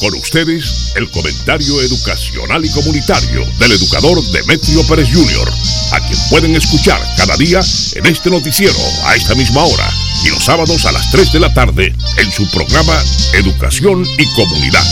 Con ustedes, el comentario educacional y comunitario del educador Demetrio Pérez Jr., a quien pueden escuchar cada día en este noticiero a esta misma hora y los sábados a las 3 de la tarde en su programa Educación y Comunidad.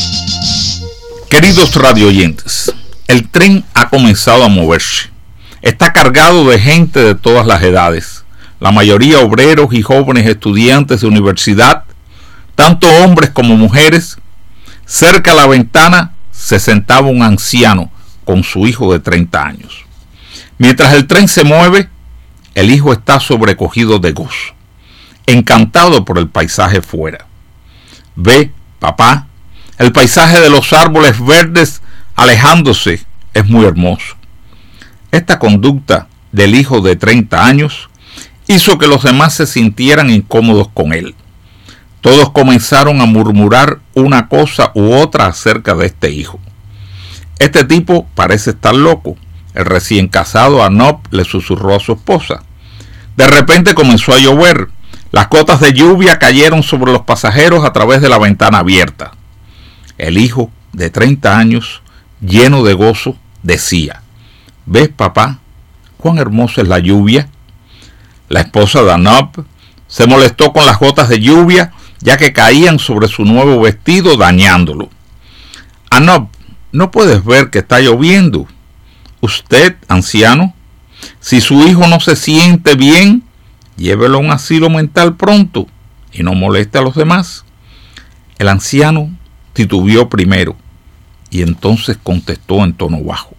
Queridos radioyentes, el tren ha comenzado a moverse. Está cargado de gente de todas las edades, la mayoría obreros y jóvenes estudiantes de universidad, tanto hombres como mujeres. Cerca a la ventana se sentaba un anciano con su hijo de 30 años. Mientras el tren se mueve, el hijo está sobrecogido de gozo, encantado por el paisaje fuera. Ve, papá, el paisaje de los árboles verdes alejándose es muy hermoso. Esta conducta del hijo de 30 años hizo que los demás se sintieran incómodos con él. Todos comenzaron a murmurar una cosa u otra acerca de este hijo. Este tipo parece estar loco. El recién casado Anob le susurró a su esposa. De repente comenzó a llover. Las gotas de lluvia cayeron sobre los pasajeros a través de la ventana abierta. El hijo de 30 años, lleno de gozo, decía: ¿ves, papá, cuán hermosa es la lluvia? La esposa de Anob se molestó con las gotas de lluvia, ya que caían sobre su nuevo vestido, dañándolo. Anob, ¿no puedes ver que está lloviendo? Usted, anciano, si su hijo no se siente bien, llévelo a un asilo mental pronto y no moleste a los demás. El anciano titubeó primero y entonces contestó en tono bajo: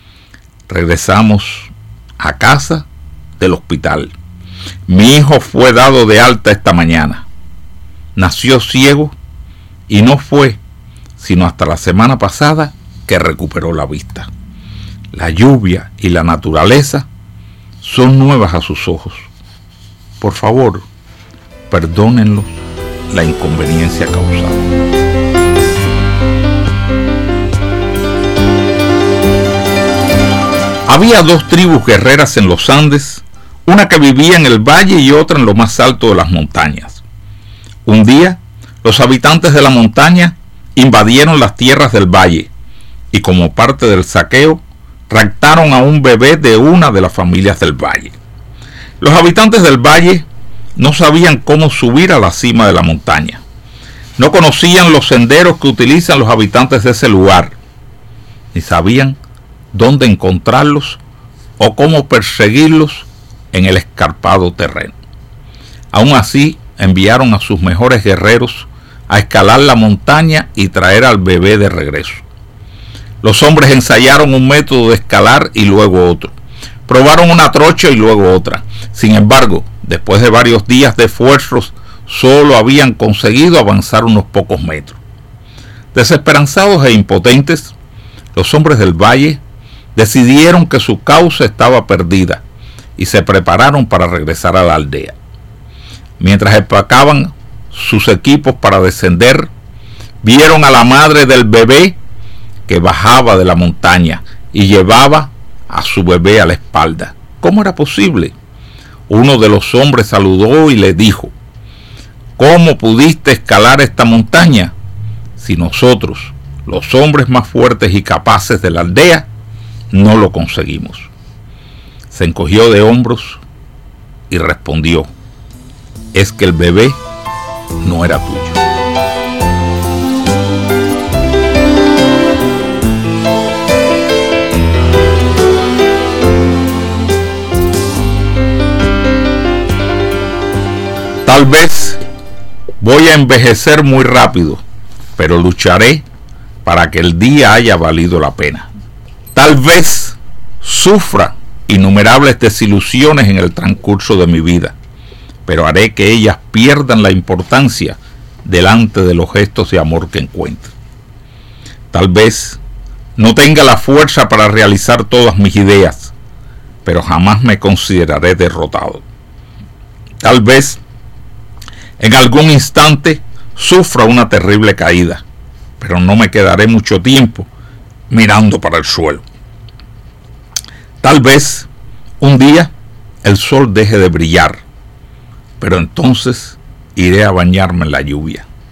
regresamos a casa del hospital. Mi hijo fue dado de alta esta mañana. Nació ciego y no fue sino hasta la semana pasada que recuperó la vista. La lluvia y la naturaleza son nuevas a sus ojos. Por favor, perdónenlos la inconveniencia causada. Había dos tribus guerreras en los Andes, una que vivía en el valle y otra en lo más alto de las montañas. Un día, los habitantes de la montaña invadieron las tierras del valle y, como parte del saqueo, raptaron a un bebé de una de las familias del valle. Los habitantes del valle no sabían cómo subir a la cima de la montaña. No conocían los senderos que utilizan los habitantes de ese lugar, ni sabían dónde encontrarlos o cómo perseguirlos en el escarpado terreno. Aún así, enviaron a sus mejores guerreros a escalar la montaña y traer al bebé de regreso. Los hombres ensayaron un método de escalar y luego otro. Probaron una trocha y luego otra. Sin embargo, después de varios días de esfuerzos, solo habían conseguido avanzar unos pocos metros. Desesperanzados e impotentes, los hombres del valle decidieron que su causa estaba perdida y se prepararon para regresar a la aldea. Mientras empacaban sus equipos para descender, vieron a la madre del bebé que bajaba de la montaña y llevaba a su bebé a la espalda. ¿Cómo era posible? Uno de los hombres saludó y le dijo: ¿cómo pudiste escalar esta montaña si nosotros, los hombres más fuertes y capaces de la aldea, no lo conseguimos? Se encogió de hombros y respondió: es que el bebé no era tuyo. Tal vez voy a envejecer muy rápido, pero lucharé para que el día haya valido la pena. Tal vez sufra innumerables desilusiones en el transcurso de mi vida, pero haré que ellas pierdan la importancia delante de los gestos de amor que encuentre. Tal vez no tenga la fuerza para realizar todas mis ideas, pero jamás me consideraré derrotado. Tal vez en algún instante sufra una terrible caída, pero no me quedaré mucho tiempo mirando para el suelo. Tal vez un día el sol deje de brillar, pero entonces iré a bañarme en la lluvia.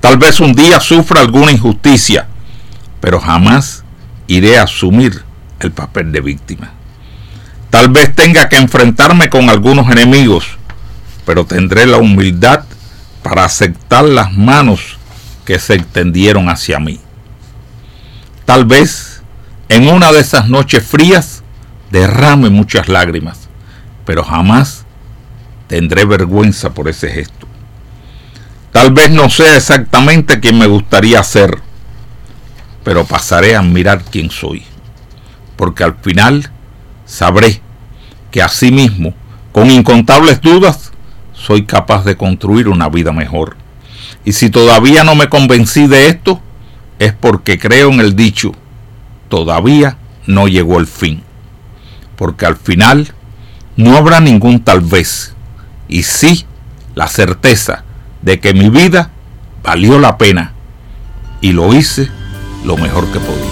Tal vez un día sufra alguna injusticia, pero jamás iré a asumir el papel de víctima. Tal vez tenga que enfrentarme con algunos enemigos, pero tendré la humildad para aceptar las manos que se extendieron hacia mí. Tal vez en una de esas noches frías derrame muchas lágrimas, pero jamás tendré vergüenza por ese gesto. Tal vez no sea exactamente quien me gustaría ser, pero pasaré a admirar quién soy, porque al final sabré que así mismo, con incontables dudas, soy capaz de construir una vida mejor. Y si todavía no me convencí de esto, es porque creo en el dicho, todavía no llegó el fin. Porque al final no habrá ningún tal vez, y sí la certeza de que mi vida valió la pena y lo hice lo mejor que podía.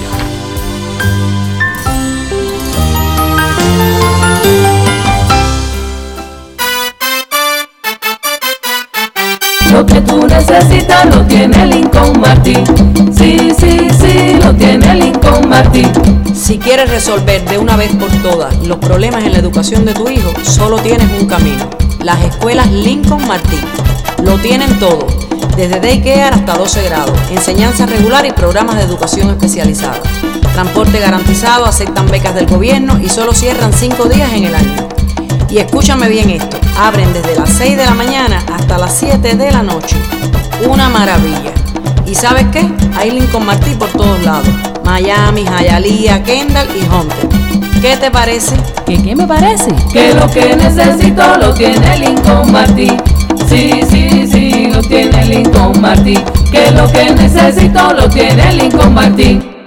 Lo que tú necesitas lo tiene Lincoln Martin. Sí, sí, sí, lo tiene Lincoln Martin. Si quieres resolver de una vez por todas los problemas en la educación de tu hijo, solo tienes un camino: las escuelas Lincoln Martin. Lo tienen todo, desde daycare hasta 12 grados, enseñanza regular y programas de educación especializada. Transporte garantizado, aceptan becas del gobierno y solo cierran 5 días en el año. Y escúchame bien esto, abren desde las 6 de la mañana hasta las 7 de la noche. Una maravilla. ¿Y sabes qué? Hay Lincoln Martin por todos lados: Miami, Hialeah, Kendall y Hunter. ¿Qué te parece? ¿Qué me parece? Que lo que necesito lo tiene Lincoln Martin. Sí, sí, sí, lo tiene Lincoln Martin. Que lo que necesito lo tiene Lincoln Martin.